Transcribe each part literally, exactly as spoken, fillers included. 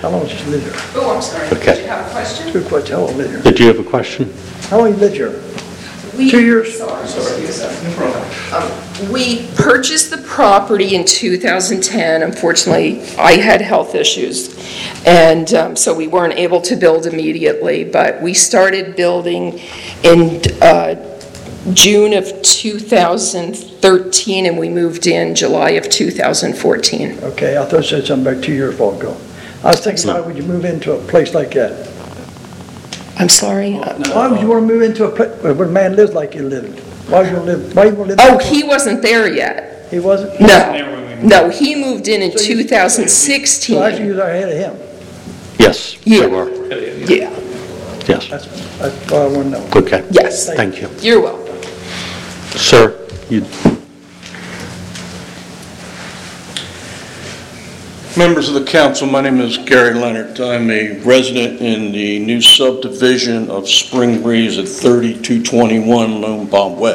How long has she lived here? Oh, I'm sorry. Okay. Did you have a question? Good question. How long lived here? Did you have a question? How long you lived here? We, Two years. Sorry, sorry. No problem. Um, we purchased the property in two thousand ten. Unfortunately, I had health issues, and um, so we weren't able to build immediately, but we started building in uh, June of two thousand thirteen, and we moved in July of two thousand fourteen. Okay, I thought you said something about two years ago. I was thinking, why would you move into a place like that? I'm sorry? Uh, Why would you want to move into a place where a man lives like you lived? Why would you want to live, why you want to live? Oh, there? he wasn't there yet. He wasn't? No, no, he moved in in So you- two thousand So actually sixteen. you was ahead of him. Yes, Yeah. you are. Yeah, That's, Yes. that's what I want to know. Okay. yes, Thank you. you're welcome. Sir, you, Members of the council, my name is Gary Leonard. I'm a resident in the new subdivision of Spring Breeze at thirty-two twenty-one Lone Palm Way.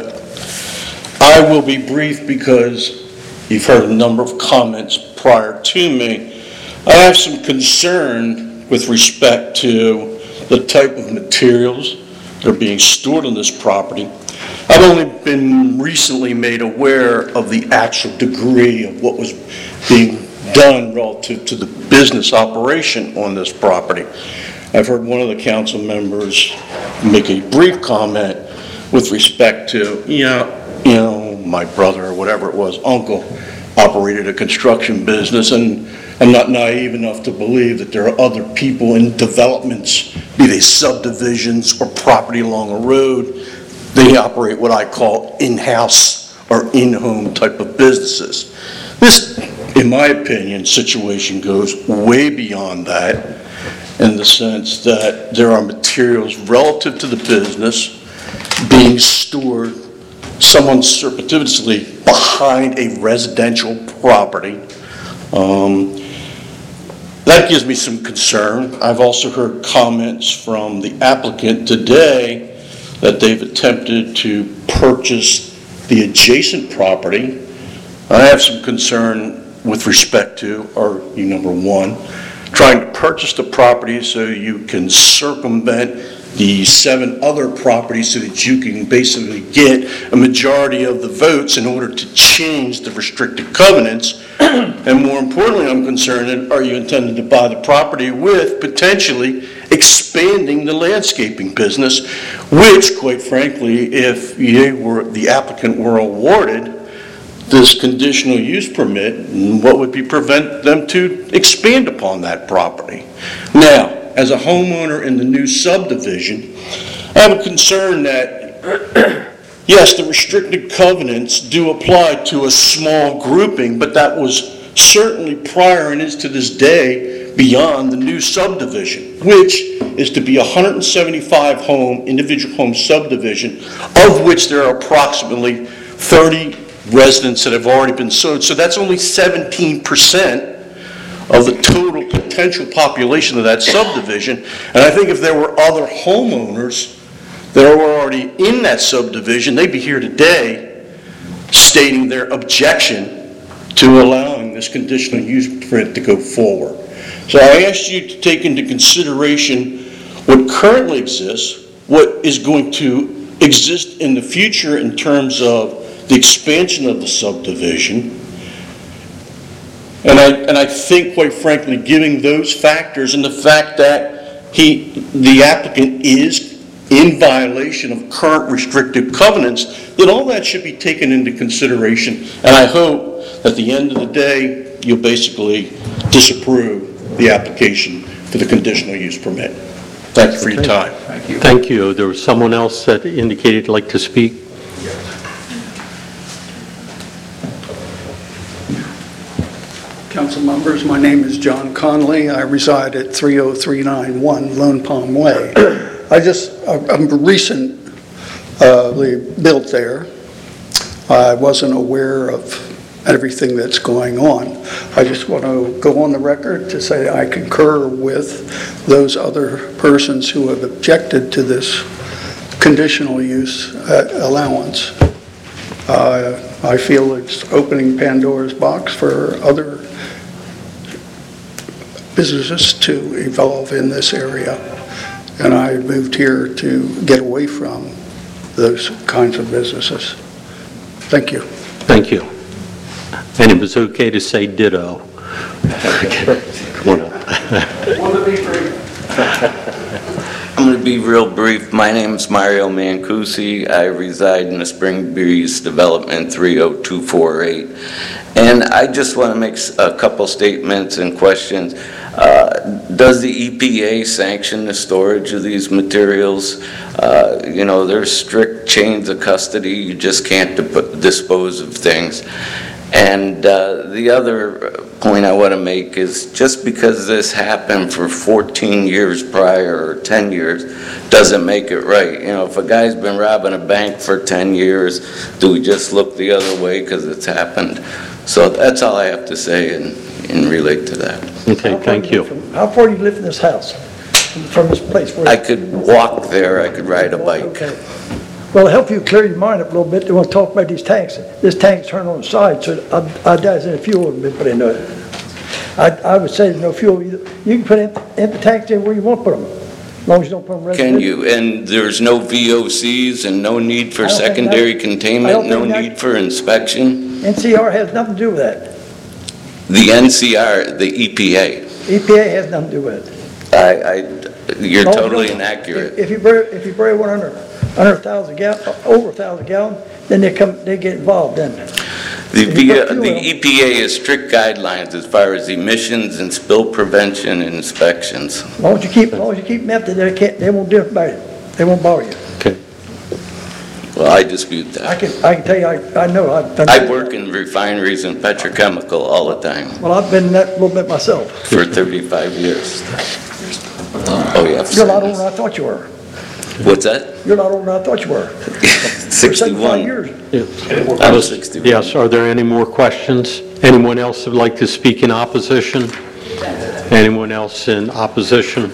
I will be brief because you've heard a number of comments prior to me. I have some concern with respect to the type of materials that are being stored on this property. I've only been recently made aware of the actual degree of what was being done relative to the business operation on this property. I've heard one of the council members make a brief comment with respect to, you know, you know, my brother or whatever it was, uncle, operated a construction business, and I'm not naive enough to believe that there are other people in developments, be they subdivisions or property along a road, they operate what I call in-house or in-home type of businesses. This, in my opinion, situation goes way beyond that in the sense that there are materials relative to the business being stored somewhat surreptitiously behind a residential property. Um, that gives me some concern. I've also heard comments from the applicant today that they've attempted to purchase the adjacent property. I have some concern with respect to, or you number one, trying to purchase the property so you can circumvent the seven other properties so that you can basically get a majority of the votes in order to change the restricted covenants. And more importantly, I'm concerned, are you intending to buy the property with potentially expanding the landscaping business, which, quite frankly, if you were, the applicant were awarded this conditional use permit, what would be prevent them to expand upon that property? Now, as a homeowner in the new subdivision, I have a concern that, yes, the restricted covenants do apply to a small grouping, but that was certainly prior and is to this day beyond the new subdivision, which is to be a one hundred seventy-five home, individual home subdivision, of which there are approximately thirty residents that have already been sold. So that's only seventeen percent of the total potential population of that subdivision. And I think if there were other homeowners that were already in that subdivision, they'd be here today stating their objection to allowing this conditional use permit to go forward. So I asked you to take into consideration what currently exists, what is going to exist in the future in terms of the expansion of the subdivision. And I, and I think, quite frankly, giving those factors and the fact that he, the applicant is in violation of current restrictive covenants, that all that should be taken into consideration. And I hope that at the end of the day, you'll basically disapprove the application for the conditional use permit. Thank you for your time. Thank you. Thank you. There was someone else that indicated he'd like to speak. Council members, my name is John Conley. I reside at three oh three nine one Lone Palm Way. I just, I'm recently built there. I wasn't aware of everything that's going on. I just want to go on the record to say I concur with those other persons who have objected to this conditional use uh, allowance. Uh, I feel it's opening Pandora's box for other businesses to evolve in this area. And I moved here to get away from those kinds of businesses. Thank you. Thank you. And it was okay to say ditto. Come on up. I'm going to be real brief. My name is Mario Mancusi. I reside in the Spring Breeze Development three oh two four eight. And I just want to make a couple statements and questions. Uh, does the E P A sanction the storage of these materials? Uh, you know, there's strict chains of custody. You just can't dispose of things. And uh, the other point I want to make is just because this happened for fourteen years prior or ten years doesn't make it right. You know, if a guy's been robbing a bank for ten years, do we just look the other way because it's happened? So that's all I have to say and, and relate to that. Okay, thank you. How far do you live from this house, from this place? Where I could walk there, I could ride a bike. Okay. Well, to help you clear your mind up a little bit, they want to talk about these tanks. This tank's turned on the side, so I, I doubt there's any fuel in it, but I know it. I, I would say there's no fuel either. You can put empty, empty tanks in where you want to put them, as long as you don't put them residential. Can you? And there's no V O Cs and no need for secondary that, containment, no that, need for inspection? N C R has nothing to do with that. The N C R, the E P A. E P A has nothing to do with it. I, I, you're No, totally no. inaccurate. If, if you bury, if you bury one under, under a thousand gallon, over a thousand gallon, then they come, they get involved then. The, If you V- put fuel the in- E P A has strict guidelines as far as emissions and spill prevention and inspections. As long as you keep, as long as you keep them empty, they can't, they won't do it about it. They won't bother you. Okay. Well, I dispute I that. can, I can tell you, I, I know, I've done. I work in refineries and petrochemical all the time Well, I've been in that a little bit myself. for thirty-five years. Oh, yeah. You're a lot older than I thought you were. What's that? You're a lot older than I thought you were. For sixty-one. years. I was sixty-one. Yes, are there any more questions? Anyone else who would like to speak in opposition? Anyone else in opposition?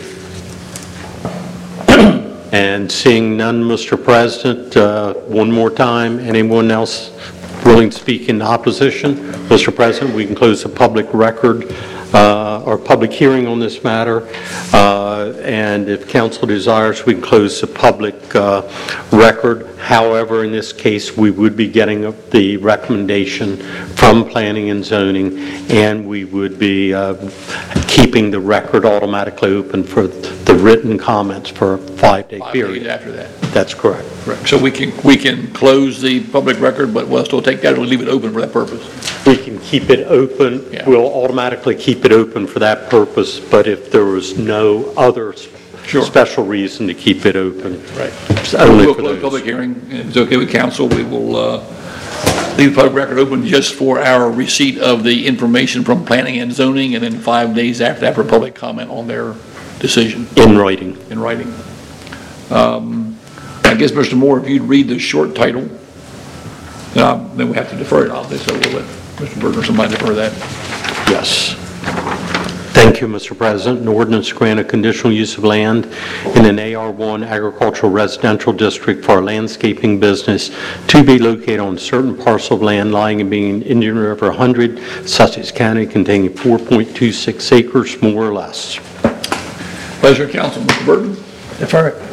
And seeing none, Mister President, uh, one more time, anyone else willing to speak in opposition? Mister President, we can close the public record uh, or public hearing on this matter. Uh, and if council desires, we can close the public uh, record. However, in this case, we would be getting the recommendation from planning and zoning, and we would be uh, keeping the record automatically open for the written comments for a five-day Five days period. after that. That's correct. Correct. So we can, we can close the public record, but we'll still take that or leave it open for that purpose. We can keep it open. Yeah. We'll automatically keep it open for that purpose, but if there was no other s- Sure. special reason to keep it open. Right. It's only We'll for close those. public hearing. If it's okay with council, we will uh, leave the public record open just for our receipt of the information from planning and zoning, and then five days after that for public comment on their decision In writing. in writing. Um, I guess, Mister Moore, if you'd read the short title, uh, then we have to defer it, obviously, so we'll let Mister Burton or somebody defer that. Yes. Thank you, Mister President. An ordinance to grant a conditional use of land in an A R one agricultural residential district for a landscaping business to be located on certain parcel of land lying and being in Indian River one hundred, Sussex County, containing four point two six acres, more or less. Pleasure, council. Mister Burton? Defer it.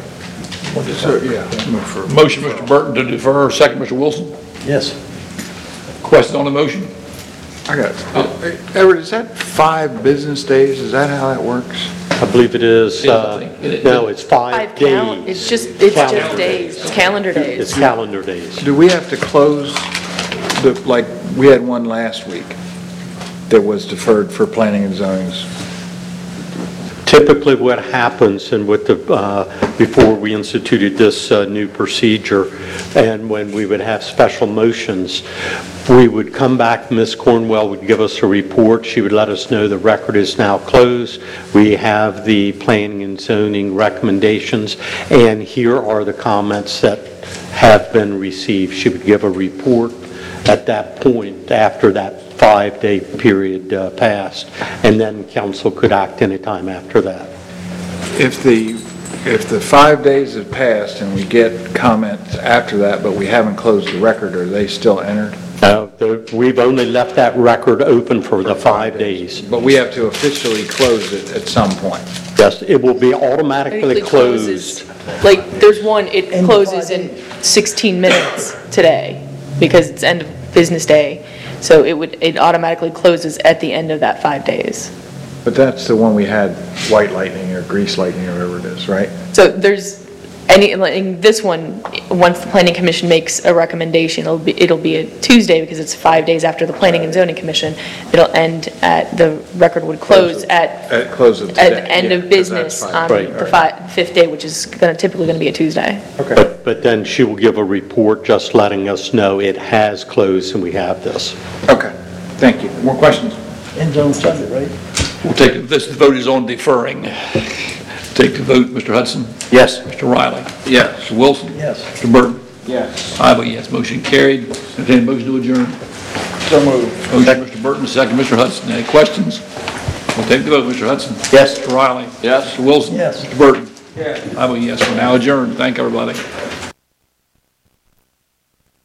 Motion, Mister Burton, to defer. Second, Mister Wilson. Yes. Question on the motion? I got it. Uh, Edward, is that five business days? Is that how that works? I believe it is, It is, I uh, think. It is. no, it's five Five cal, days. it's just, it's just Calendar days, it's calendar days. It's calendar days. Do we have to close, the like, we had one last week that was deferred for planning and zonings? Typically what happens, and with the, uh, before we instituted this uh, new procedure, and when we would have special motions, we would come back, Miz Cornwell would give us a report, she would let us know the record is now closed, we have the planning and zoning recommendations, and here are the comments that have been received. She would give a report at that point after that five-day period uh, passed, and then council could act anytime after that. If the, if the five days have passed and we get comments after that, but we haven't closed the record, are they still entered? Uh, the- We've only left that record open for the five days. But we have to officially close it at some point. Yes, it will be automatically It closes- closed. Like, there's one, it In closes five in sixteen minutes today, because it's end of business day. So it would, it automatically closes at the end of that five days. But that's the one we had, white lightning or grease lightning or whatever it is, right? So there's any, like, in this one, once the planning commission makes a recommendation, it'll be, it'll be a Tuesday because it's five days after the planning and zoning commission. It'll end at, the record would close at, At close of today. at the end yeah, of 'cause that's business fine. on Right. the fi- fifth day, which is gonna, typically gonna be a Tuesday. Okay. But, but then she will give a report just letting us know it has closed and we have this. Okay, thank you. More questions? Ends on Sunday, right? We'll take, this vote is on deferring. Take the vote, Mister Hudson. Yes. Mister Riley. Yes. Mister Wilson. Yes. Mister Burton. Yes. I vote yes, motion carried. Entertain a motion to adjourn. So moved. Motion, Mister Burton, second, Mister Hudson. Any questions? We'll take the vote, Mister Hudson. Yes. Mister Riley. Yes. Mister Wilson. Yes. Mister Burton. Yes. I vote yes, we're now adjourned. Thank everybody.